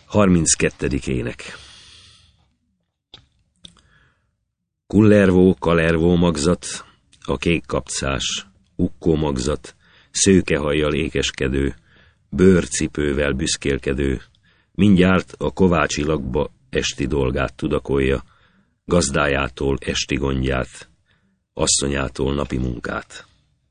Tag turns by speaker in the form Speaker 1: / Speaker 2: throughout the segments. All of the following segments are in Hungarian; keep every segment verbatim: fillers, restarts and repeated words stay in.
Speaker 1: harminckettedik ének. Kullervó, kalervó magzat, a kék kapcás, ukkó magzat, szőkehajjal ékeskedő, bőrcipővel büszkélkedő, mindjárt a kovácsi lakba esti dolgát tudakolja, gazdájától esti gondját, asszonyától napi munkát.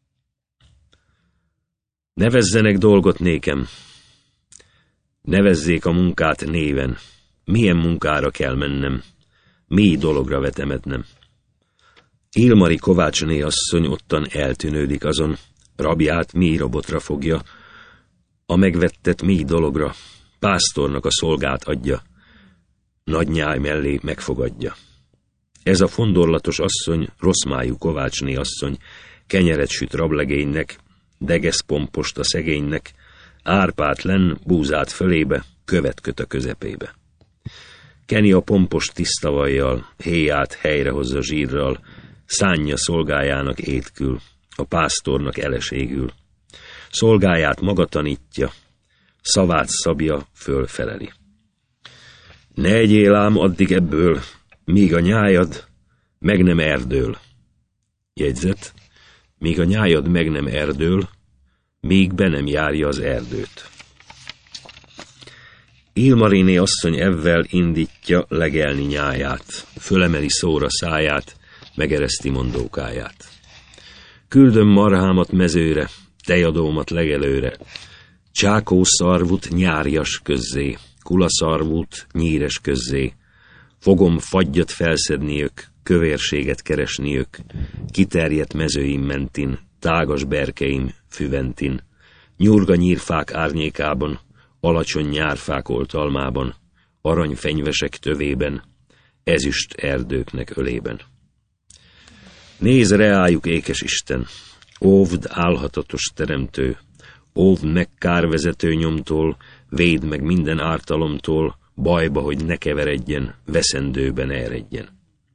Speaker 1: Nevezzenek dolgot nékem, nevezzék a munkát néven, milyen munkára kell mennem, mi dologra vetemednem. Ilmari Kovácsné asszony ottan eltűnődik azon, rabját mi robotra fogja, a megvettet mi dologra, pásztornak a szolgát adja, nagy nyáj mellé megfogadja. Ez a fondorlatos asszony, rosszmájú Kovácsné asszony, kenyeret süt rablegénynek, degesz pompost a szegénynek, árpát lenn, búzát fölébe, követ köt a közepébe. Keni a pompost tiszta vajjal, héját helyrehozza zsírral, szánja szolgájának étkül, a pásztornak eleségül. Szolgáját maga tanítja, szavát szabja, fölfeleli. Ne egyél ám addig ebből, míg a nyájad meg nem erdől. Jegyzet, míg a nyájad meg nem erdől, míg be nem járja az erdőt. Ilmariné asszony evvel indítja legelni nyáját, fölemeli szóra száját, megereszti mondókáját. Küldöm marhámat mezőre, tejadómat legelőre, csákószarvút nyárjas közzé, kulaszarvút nyíres közzé, fogom fagyat felszedniök, kövérséget keresniök, kiterjedt mezőim mentin, tágas berkeim füventin, nyurga nyírfák árnyékában, alacsony nyárfák oltalmában, aranyfenyvesek tövében, ezüst erdőknek ölében. Nézd reájuk, ékes Isten, óvd álhatatos teremtő, óvd meg kárvezető nyomtól, védd meg minden ártalomtól, bajba, hogy ne keveredjen, veszendőben ne eredjen.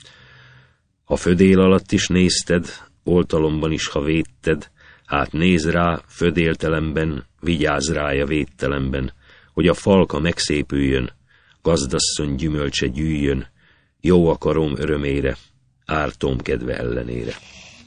Speaker 1: Ha födél alatt is nézted, oltalomban is, ha védted, hát nézz rá födéltelemben, vigyázz rája védtelemben, hogy a falka megszépüljön, gazdasszony gyümölcse gyűjjön, jó akarom örömére, ártom kedve ellenére.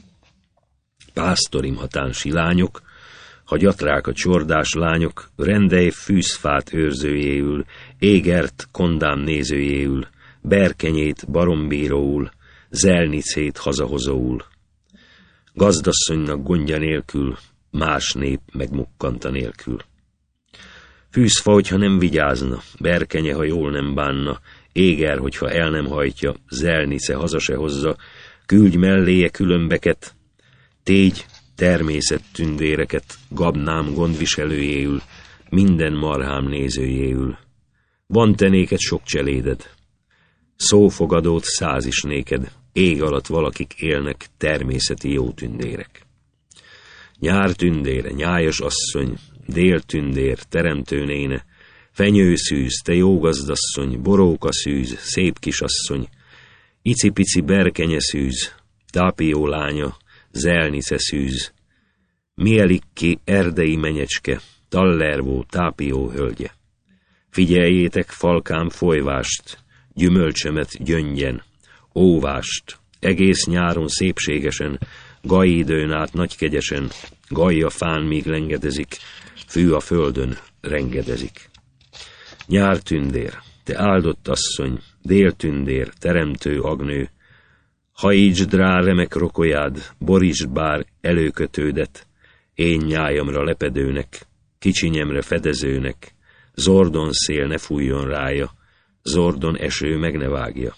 Speaker 1: Pásztorim hatán silányok, ha gyatrák a csordás lányok, rendelj fűzfát őrzőjéül, égert kondám nézőjéül, berkenyét barombíróul, zelnicét hazahozóul. Gazdasszonynak gondja nélkül, más nép megmukkanta nélkül. Fűzfa, hogyha nem vigyázna, berkenye, ha jól nem bánna, éger, hogyha el nem hajtja, zelnice haza se hozza, küldj melléje különbeket, tégy természet tündéreket, gabnám gondviselőjéül, minden marhám nézőjéül. Van te néked sok cseléded, szófogadót száz is néked, ég alatt valakik élnek, természeti jó tündérek. Nyár tündére, nyájas asszony, dél tündér, teremtő néne, fenyőszűz, te jó gazdasszony, boróka szűz, szép kisasszony, icipici berkenye szűz, tápió lánya, zelnice szűz, mielikki erdei menyecske, tallervó tápió hölgye. Figyeljétek, falkám, folyvást, gyümölcsemet gyöngyen, óvást, egész nyáron szépségesen, gajidőn át nagykegyesen, gajja fán míg lengedezik, fű a földön rengedezik. Nyár tündér, te áldott asszony, dél tündér, teremtő agnő, hajítsd rá remek rokolyád, borítsd bár előkötődet, én nyájamra lepedőnek, kicsinyemre fedezőnek, zordon szél ne fújjon rája, zordon eső meg ne vágja.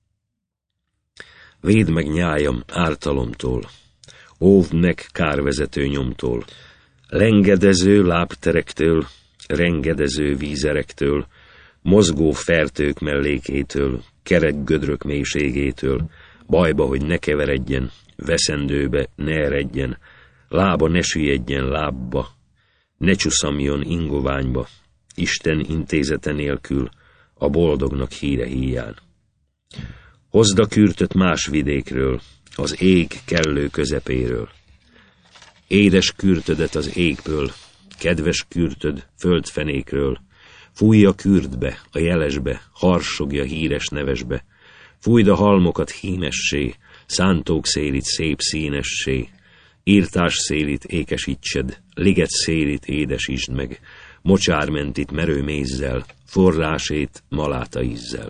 Speaker 1: Védd meg nyájam ártalomtól, óvd meg kárvezető nyomtól, lengedező lábterektől, rengedező vízerektől, mozgó fertők mellékétől, kerek gödrök mélységétől, bajba, hogy ne keveredjen, veszendőbe ne eredjen, lába ne süllyedjen lábba, ne csuszamjon ingoványba, Isten intézete nélkül, a boldognak híre híján. Hozd a kürtöt más vidékről, az ég kellő közepéről. Édes kürtödet az égből, kedves kürtöd földfenékről, Fújj a Kürdbe, a Jelesbe, harsogja híres nevesbe, fújd a halmokat hímessé, szántók szélit szép színessé, írtás szélit ékesítsed, liget szélit édesítsd meg, mocsármentit merő mézzel, forrásét maláta ízzel.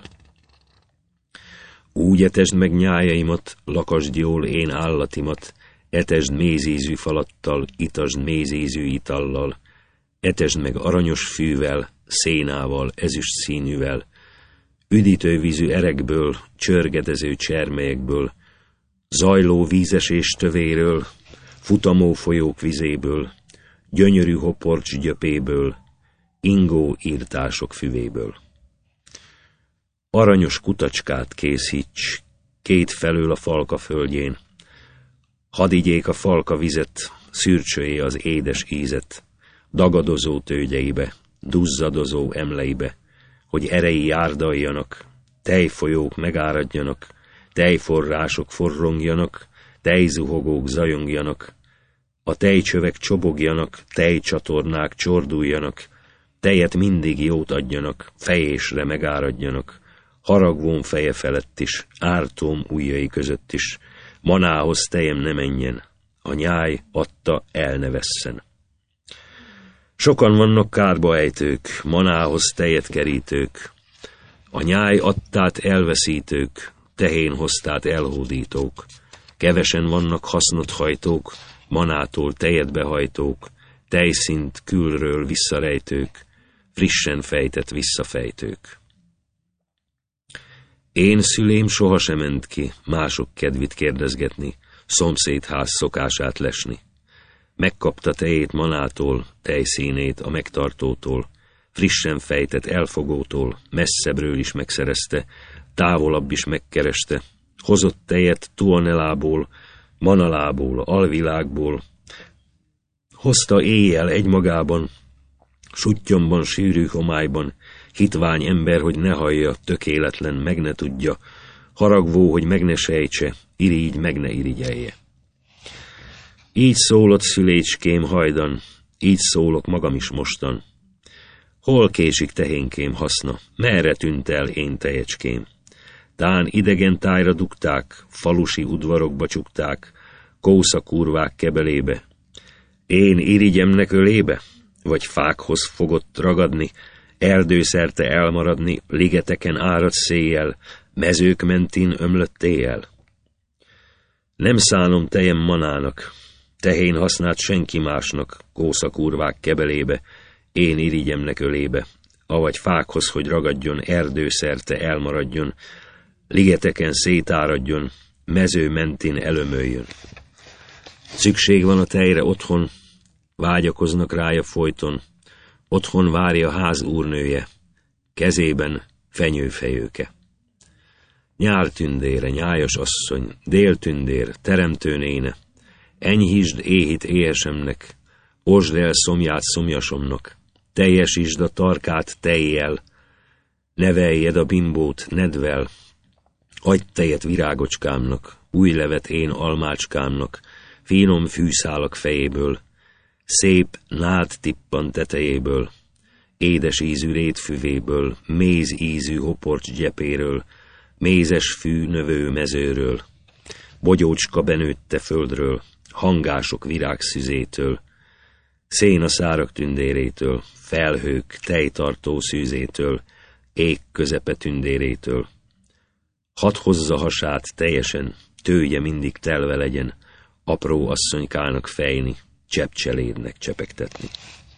Speaker 1: Úgy etesd meg nyájaimat, lakasd jól én állatimat, etesd mézízű falattal, itasd mézízű itallal, etesd meg aranyos fűvel, szénával, ezüst színűvel, üdítővízű erekből, csörgedező csermelyekből, zajló vízesés tövéről, futamó folyók vizéből, gyönyörű hoporcs gyöpéből, ingó írtások füvéből. Aranyos kutacskát készíts, két felől a falka földjén, hadd igyék a falka vizet, szürcsöljé az édes ízet, dagadozó tőgyeibe, duzzadozó emleibe, hogy erei járdaljanak, tejfolyók megáradjanak, tejforrások forrongjanak, tejzuhogók zajongjanak, a tejcsövek csobogjanak, tejcsatornák csorduljanak, tejet mindig jót adjanak, fejésre megáradjanak, haragvón feje felett is, ártóm ujjai között is, manához tejem ne menjen, a nyáj adta el ne vesszen. Sokan vannak kárba ejtők, manához tejet kerítők, a nyáj adtát elveszítők, tehén hoztát elhódítók, kevesen vannak hasznot hajtók, manától tejet behajtók, tejszint külről visszarejtők, frissen fejtett visszafejtők. Én szülém sohasem ment ki mások kedvit kérdezgetni, szomszédház szokását lesni. Megkapta tejét manától, tejszínét a megtartótól, frissen fejtett elfogótól, messzebbről is megszerezte, távolabb is megkereste, hozott tejet Tuonelából, Manalából, alvilágból, hozta éjjel egymagában, suttyomban, sűrű homályban, hitvány ember, hogy ne hallja, tökéletlen, meg ne tudja, haragvó, hogy meg ne sejtse, irigy, meg ne irigyelje. Így szólott szülécském hajdan, így szólok magam is mostan. Hol késik tehénkém haszna, merre tűnt el én tejecském? Tán idegen tájra dugták, falusi udvarokba csukták, kószakurvák kebelébe. Én irigyemnek ölébe? Vagy fákhoz fogott ragadni, erdőszerte elmaradni, ligeteken árad széjjel, mezők mentén ömlött éjjel? Nem szánom tejem manának, tehén hasznát senki másnak, kószakurvák kebelébe, én irigyemnek ölébe, avagy fákhoz, hogy ragadjon, erdőszerte elmaradjon, ligeteken szétáradjon, mező mentén elömöljön. Szükség van a tejre otthon, vágyakoznak rája folyton, otthon várja ház úrnője, kezében fenyőfejőke. Nyártündére, nyájas asszony, déltündér, teremtőnéne, enyhítsd éhit éhesemnek, osd el szomját szomjasomnak, teljesítsd a tarkát tejjel, neveljed a bimbót nedvel, adj tejet virágocskámnak, új levet én almácskámnak, finom fűszálak fejéből, szép nád tippan tetejéből, édes ízű rétfüvéből, méz ízű hoporcs gyepéről, mézes fű növő mezőről, bogyócska benőtte földről, hangások virágszüzétől, széna szárak tündérétől, felhők tejtartó szűzétől, ég közepe tündérétől. Hadd hozza hasát teljesen, tője mindig telve legyen, apró asszonykának fejni, cseppcselédnek csepegtetni.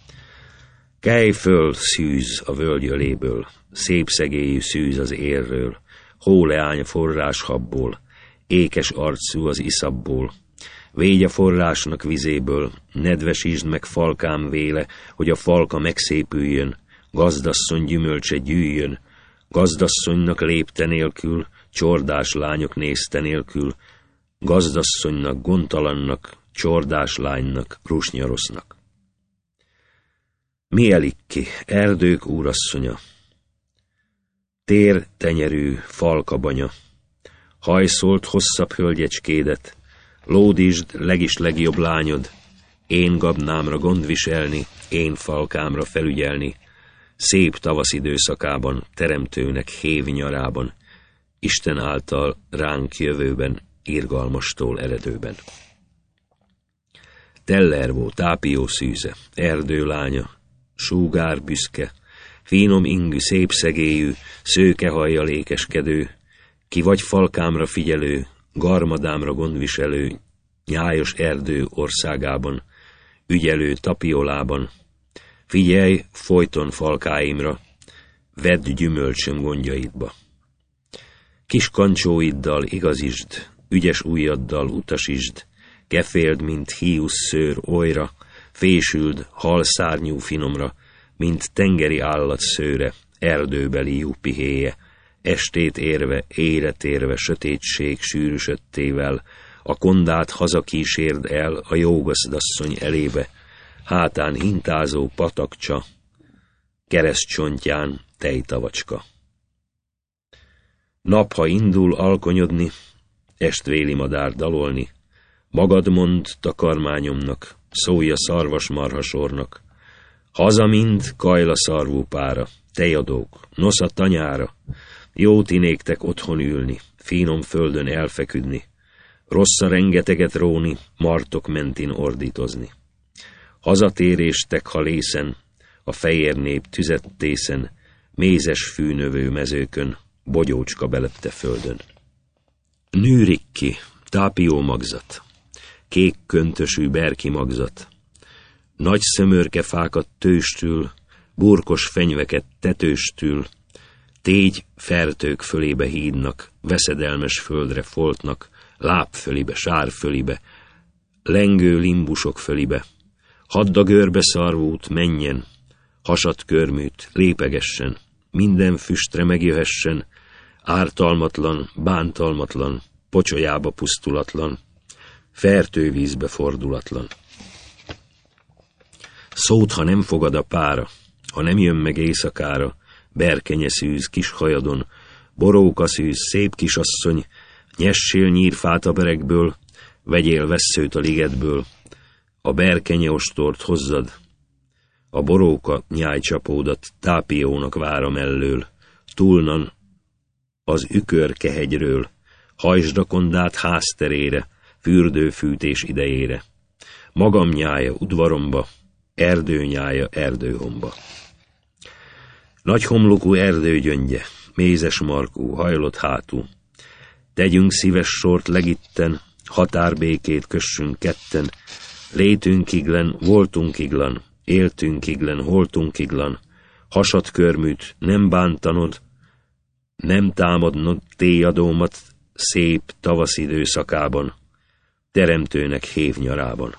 Speaker 1: Kelj föl, szűz a völgyöléből, szép szegélyű szűz az érről, hóleány forrás habból, ékes arcú az iszabból, végy a forrásnak vizéből, nedvesítsd meg falkám véle, hogy a falka megszépüljön, gazdasszony gyümölcse gyűjjön, gazdasszonynak lépte nélkül, csordás lányok nézte nélkül, gazdasszonynak, gondtalannak, csordás lánynak, rusnyarosznak. Mi elik ki, erdők úrasszonya? Tér tenyerű, falkabanya, hajszolt hosszabb hölgyecskédet, lódítsd legis legjobb lányod, én gabnámra gondviselni, én falkámra felügyelni, szép tavasz időszakában, teremtőnek hév nyarában, Isten által ránk jövőben, irgalmastól eredőben. Tellervó, tápió szűze, erdőlánya, súgár büszke, finom ingű, szép szegélyű, szőke hajjal ékeskedő, ki vagy falkámra figyelő, garmadámra gondviselő, nyájos erdő országában, ügyelő tapiolában, figyelj folyton falkáimra, vedd gyümölcsöm gondjaidba. Kis kancsóiddal igazisd, ügyes ujjaddal utasisd, keféld, mint hiusz szőr olyra, fésüld halszárnyú finomra, mint tengeri állat szőre, erdőbeli júpihéje, estét érve, éretérve, sötétség sűrűsödtével, a kondát hazakísérd el a jógazdasszony elébe, hátán hintázó patakcsa, keresztcsontján tejtavacska. Nap, ha indul alkonyodni, estvéli madár dalolni, magad mond takarmányomnak, szólj a szarvasmarhasornak, haza mind kajla szarvú pára, tejadók, nosza tanyára, jó ti néktek otthon ülni, finom földön elfeküdni, rossza rengeteget róni, martok mentén ordítozni. Hazatéréstek, ha lészen, a fehér nép tüzet tészen, mézes fűnövő mezőkön, bogyócska belepte földön. Nűrikki, tápió magzat, kék köntösű berki magzat, nagy szömörke fákat tőstül, burkos fenyveket tetőstül, tégy fertők fölébe hídnak, veszedelmes földre foltnak, láb fölibe, sár fölibe, lengő limbusok fölibe, haddagörbe szarvút menjen, hasat körműt lépegessen, minden füstre megjöhessen, ártalmatlan, bántalmatlan, pocsolyába pusztulatlan, fertővízbe fordulatlan. Szót, ha nem fogad a pára, ha nem jön meg éjszakára, berkenye szűz kis hajadon, boróka szűz szép kisasszony, nyessél nyírfát a berekből, vegyél vesszőt a ligetből, a berkenye ostort hozzad, a boróka nyájcsapódat tápiónak vára mellől, túlnan az ükörkehegyről, hajtsd a kondát házterére, fürdőfűtés idejére. Magam nyája udvaromba, erdő nyája erdőhomba. Nagy homlokú erdőgyöngye, mézes markú, hajlott hátú. Tegyünk szíves sort legitten, határbékét kössünk ketten, létünkiglen, voltunkiglan, éltünkiglen, holtunkiglan, hasat körműt nem bántanod, nem támadnod téjadómat szép tavasz időszakában, teremtőnek hév nyarában.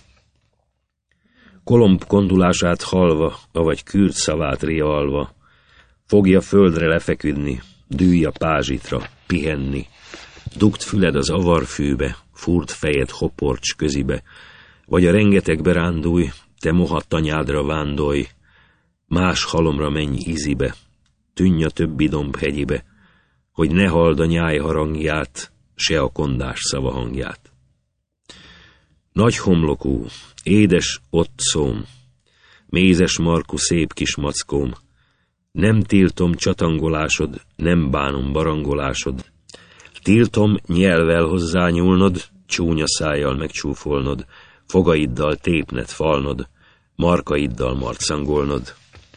Speaker 1: Kolomb kondulását halva, avagy kürt szavát rialva, fogja földre lefeküdni, dűj a pázsitra, pihenni, dugd füled az avarfűbe, furt fejed hoporcs közibe, vagy a rengetegbe rándulj, te moha tanyádra vándolj, más halomra menj ízibe, tűnj a többi domb hegyibe, hogy ne halld a nyáj harangját, se a kondás szava hangját. Nagy homlokú, édes ott szóm, mézes markú szép kis mackóm, nem tiltom csatangolásod, nem bánom barangolásod, tiltom nyelvvel hozzányúlnod, csúnya szájjal megcsúfolnod, fogaiddal tépned falnod, markaiddal marcangolnod.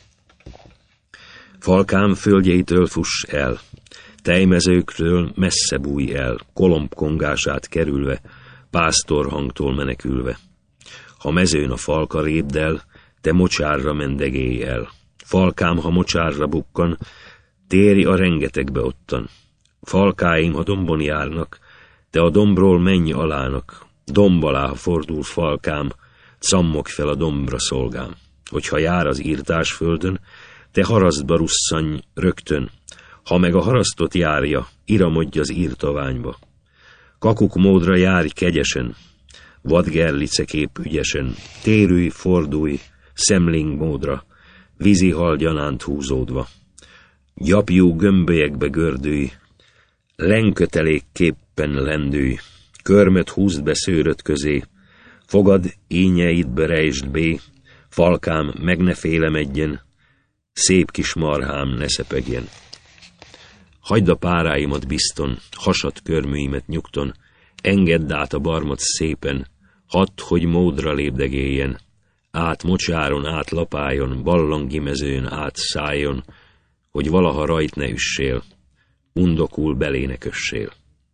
Speaker 1: Falkám földjeitől fuss el, tejmezőktől messze bújj el, kolomb kongását kerülve, pásztorhangtól menekülve. Ha mezőn a falka répd el, te mocsárra mendegélj el. Falkám, ha mocsárra bukkan, térj a rengetegbe ottan. Falkáim, ha dombon járnak, te a dombról menj alának. Domb alá, ha fordul falkám, cammogj fel a dombra szolgám. Hogyha jár az írtás földön, te harasztba russzanj rögtön, ha meg a harasztot járja, iramodj az írtaványba. Kakuk módra járj kegyesen, vadgerlice kép ügyesen, térülj, fordulj, szemling módra, vízi hal gyanánt húzódva. Gyapjú gömbölyekbe gördülj, lenkötelékképpen lendülj, körmöt húzd be szőröd közé, fogad ínyeidbe rejtsd bé, falkám meg ne félemedjen, szép kis marhám ne szepegjen. Hagyd a páráimat bizton, hasad körműimet nyugton, engedd át a barmot szépen, hadd, hogy módra lépdegéljen, át mocsáron, át lapájon, ballangi mezőn, át szájon, hogy valaha rajt ne üssél, undokul belé ne kössél.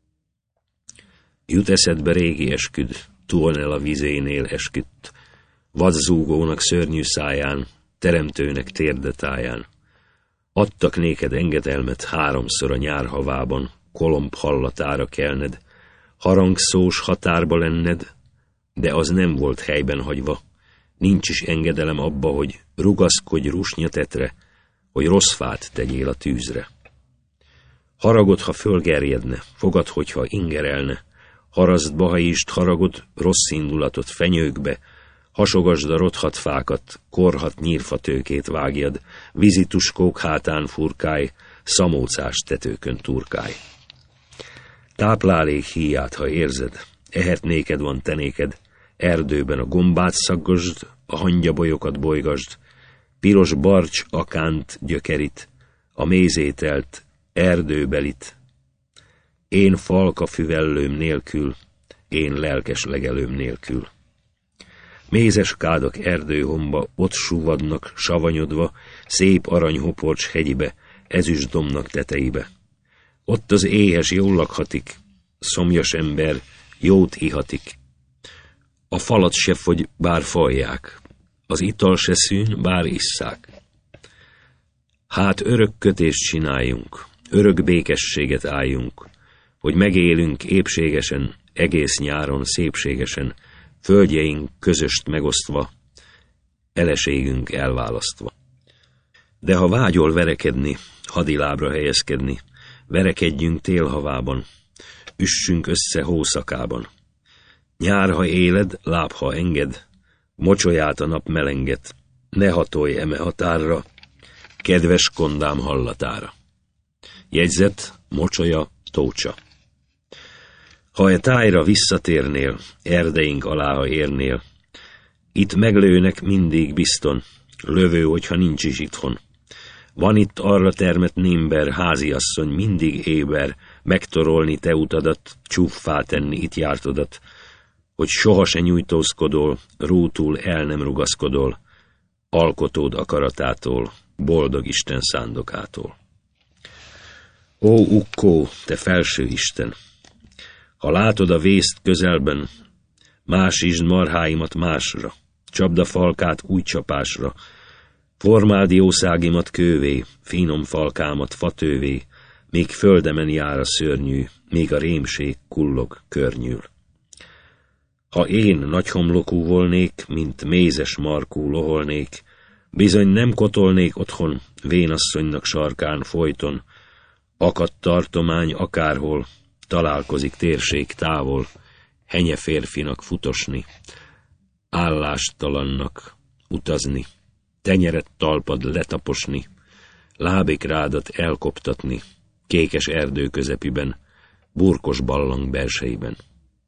Speaker 1: Jut eszedbe régi esküd, Tuonel a vizénél esküdt, vadzúgónak szörnyű száján, teremtőnek térdetáján. Adtak néked engedelmet háromszor a nyár havában, kolomb hallatára kelned, harangszós határba lenned, de az nem volt helyben hagyva, nincs is engedelem abba, hogy rugaszkodj rusnyatetre, hogy rossz fát tegyél a tűzre. Haragod, ha fölgerjedne, fogad, hogyha ingerelne, haraszd bahaist haragot, rossz indulatot fenyőkbe, hasogasd a rothat fákat, korhat nyírfatőkét vágjad, vizituskók hátán furkálj, szamócás tetőkön turkálj. Táplálék híját, ha érzed, ehet néked van tenéked, erdőben a gombát szaggasd, a hangyabolyokat bolygasd, piros barcs akánt gyökerit, a mézételt erdőbelit. Én falka füvellőm nélkül, én lelkes legelőm nélkül. Mézes kádak erdőhomba, ott súvadnak savanyodva, szép aranyhoporcs hegyibe, ezüstdomnak teteibe. Ott az éhes jól lakhatik, szomjas ember jót ihatik. A falat se fogy, bár falják, az ital se szűn, bár isszák. Hát örök kötést csináljunk, örök békességet álljunk, hogy megélünk épségesen, egész nyáron szépségesen, földjeink közöst megosztva, eleségünk elválasztva. De ha vágyol verekedni, hadilábra helyezkedni, verekedjünk télhavában, üssünk össze hószakában. Nyár, ha éled, láb, ha enged, mocsolyát a nap melenget, ne hatolj eme határra, kedves kondám hallatára. Jegyzet, mocsolya, tócsa. Ha e tájra visszatérnél, erdeink alá, ha érnél, itt meglőnek mindig bizton, lövő, hogyha nincs is itthon. Van itt arra termett némber, háziasszony, mindig éber, megtorolni te utadat, csúffá tenni itt jártodat, hogy soha se nyújtózkodol, rútul el nem rugaszkodol, alkotód akaratától, boldog Isten szándokától. Ó, Ukkó, te felső Isten! Ha látod a vészt közelben, másítsd marháimat másra, csapd a falkát új csapásra, formáld jószágimat kővé, finom falkámat fatővé, míg földemen jár a szörnyű, míg a rémség kullog, környül. Ha én nagy homlokú volnék, mint mézes markú loholnék, bizony nem kotolnék otthon, vénasszonynak sarkán folyton, akadt tartomány akárhol, találkozik térség távol, henye férfinak futosni, állástalannak utazni, tenyeret talpad letaposni, lábikrádat elkoptatni, kékes erdő közepiben, burkos ballang belsejében.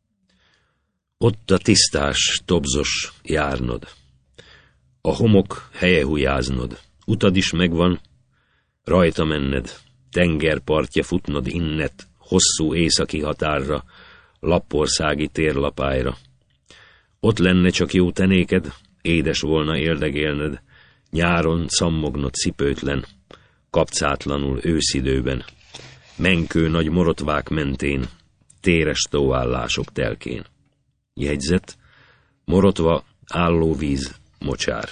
Speaker 1: Ott a tisztás, tobzos járnod, a homok helye hujáznod, utad is megvan, rajta menned, tengerpartja futnod innet, hosszú északi határra, lappországi térlapályra. Ott lenne csak jó tenéked, édes volna éldegélned, nyáron cammognod cipőtlen, kapcátlanul őszidőben, menkő nagy morotvák mentén, téres tóállások telkén. Jegyzet, morotva, állóvíz, mocsár.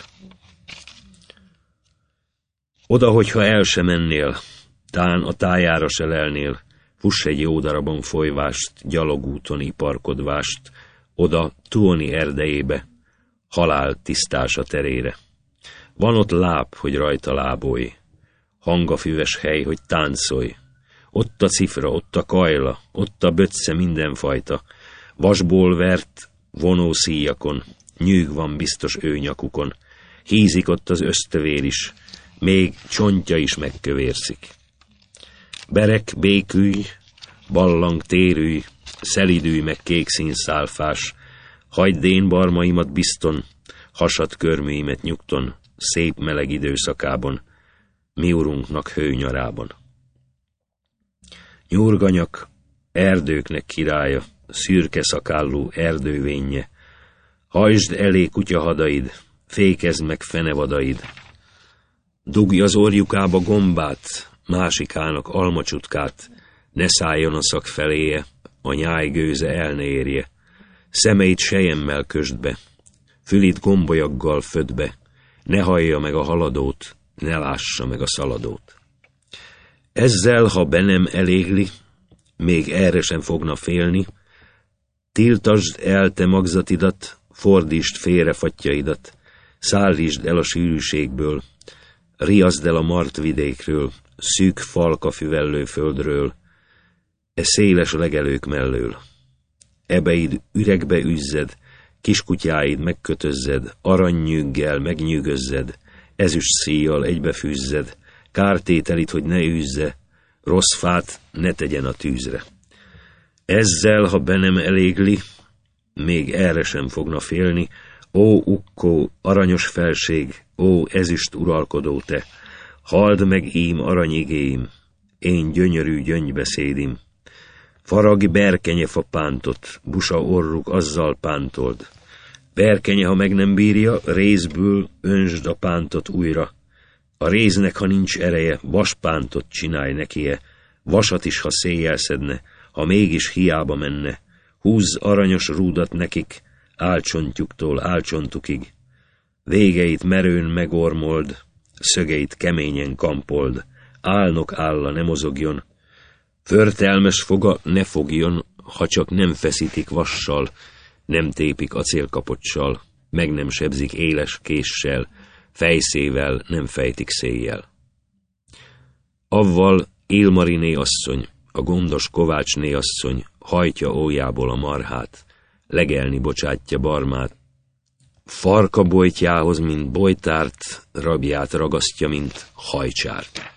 Speaker 1: Oda, hogyha el se mennél, tán a tájára se lelnél, fuss egy jó darabon folyvást, gyalogúton iparkodvást, oda Tuoni erdejébe, halál tisztása terére. Van ott láb, hogy rajta lábolj, hangafüves hely, hogy táncolj, ott a cifra, ott a kajla, ott a böcce mindenfajta, vasból vert vonószíjakon, nyűg van biztos ő nyakukon, hízik ott az ösztövér is, még csontja is megkövérszik. Berek, békülj, ballang térülj, szelidülj meg kék színszálfás, hagyd én barmaimat bizton, hasad körműimet nyugton, szép meleg időszakában, mi urunknak hőnyarában. Nyurganyak, erdőknek királya, szürke szakállú erdővénje, hajtsd elé kutyahadaid, fékezd meg fenevadaid. Dugj az orjukába gombát, másikának almacsutkát, ne szálljon a szak feléje, a nyáj gőze el ne érje. Szemeit selyemmel kösd be, fülid gombolyaggal född be, ne hallja meg a haladót, ne lássa meg a szaladót. Ezzel, ha be nem elégli, még erre sem fogna félni, tiltasd el te magzatidat, fordítsd félre fattyaidat, szállítsd el a sűrűségből, riaszd el a martvidékről, szűk falka füvellő földről, e széles legelők mellől. Ebeid üregbe üzzed, kiskutyáid megkötözzed, aranynyűggel megnyűgözzed, ezüst szíjjal egybefűzzed, kártételit, hogy ne űzze, rossz fát ne tegyen a tűzre. Ezzel, ha be nem elégli, még erre sem fogna félni, ó ukkó, aranyos felség, ó ezüst uralkodó te, halld meg ím aranyigéim, én gyönyörű gyöngybeszédim. Faragj berkenyefa pántot, busa orruk azzal pántold. Berkenye, ha meg nem bírja, rézből öntsd a pántot újra. A réznek, ha nincs ereje, vaspántot csinálj nekie, vasat is, ha széjjel szedne, ha mégis hiába menne. Húzz aranyos rúdat nekik, álcsontjuktól álcsontukig. Végeit merőn megormold, szögeit keményen kampold, álnok álla ne mozogjon, förtelmes foga ne fogjon, ha csak nem feszítik vassal, nem tépik acélkapoccsal, meg nem sebzik éles késsel, fejszével nem fejtik széjjel. Avval Ilmariné asszony, a gondos Kovácsné asszony hajtja ójából a marhát, legelni bocsátja barmát, farka bojtjához, mint bojtárt, rabját ragasztja, mint hajcsárt.